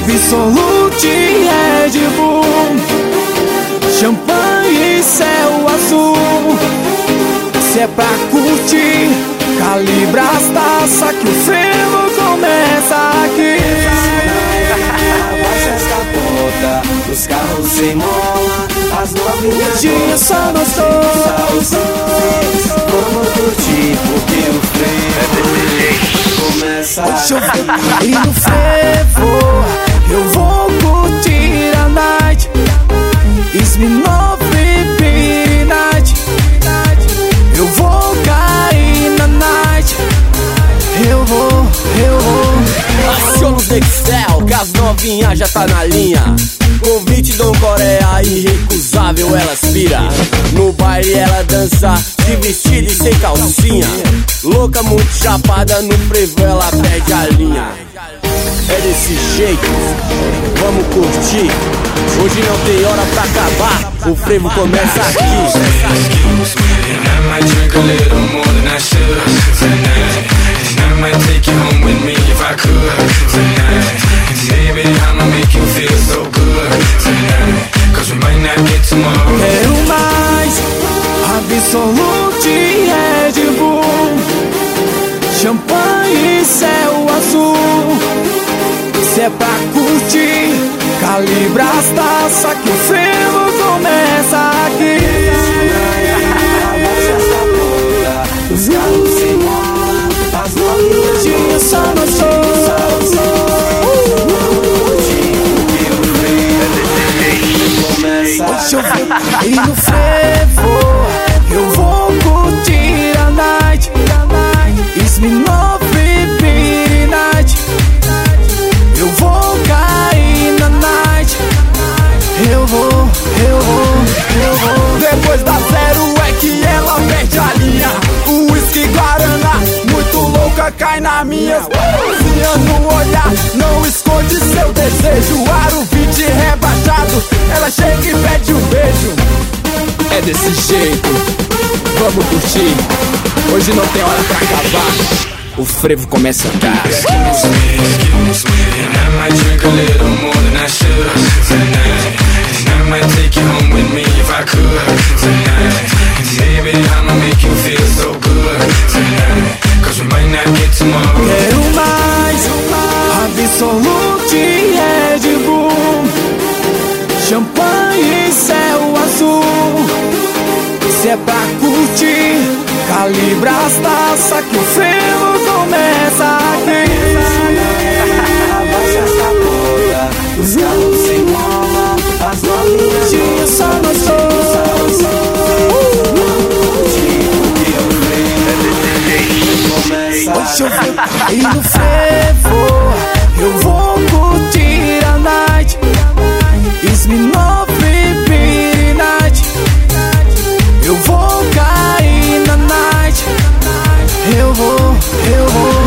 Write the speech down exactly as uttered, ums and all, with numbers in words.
Absolute Red Bull, champanhe e céu azul. Se é pra curtir, calibra as taças que o frevo começa aqui. Abaixa essa porta, os carros sem mola, as novinhas. Um dia só nós dois, vamos curtir porque o frevo começa aqui. hoje eu vou cair no frevo, eu vou curtir a night. Smirnoff Beer Night. Eu vou cair na night. Eu vou, eu vou. Aciona os Nextel, que as novinhas já tá na linha. Convite Dom Coreia, irrecusável ela aspira. No baile ela dança, de vestido e sem calcinha. Louca, muito chapada, no frevo ela perde a linha. É desse jeito, vamos curtir. Hoje não tem hora pra acabar, o frevo começa aqui. Quero mais, Absolute Red Bull, champanhe e céu azul. Se é pra curtir, calibra as taças que o frevo começa aqui. Abaixa essa porta, os carros sem mola, as novinhas. Dia só nós dois, hoje eu vou cair no frevo, eu vou curtir a night. Smirnoff Beer Night. Eu vou cair na night. Eu vou, eu vou, eu vou. Depois da zero é que ela perde a linha. O uísque guarana, muito louca, cai na minha. Cozinha no olhar, não esconde seu desejo. Aro vinte rebaixado, ela chega e pede um beijo. É desse jeito, vamos curtir. Hoje não tem hora pra acabar, o frevo começa a dar. Quero mais, Absolute Red Bull, champanhe e céu azul. Se é pra curtir, calibra as taças que o frevo começa aqui. Abaixa essa porta, os carros sem mola, as novinhas. Dia só nós dois, hoje eu vou cair no frevo, eu vou curtir a night. Smirnoff Beer Night. Eu vou cair na night. Eu vou, eu vou.